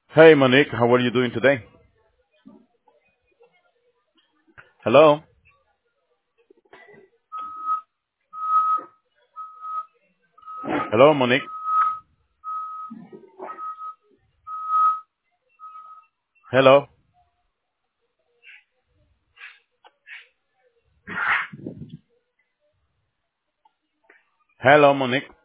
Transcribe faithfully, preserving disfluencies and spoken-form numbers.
Hey Monique, how are you doing today? Hello? Hello, Monique? Hello? Hello, Monique?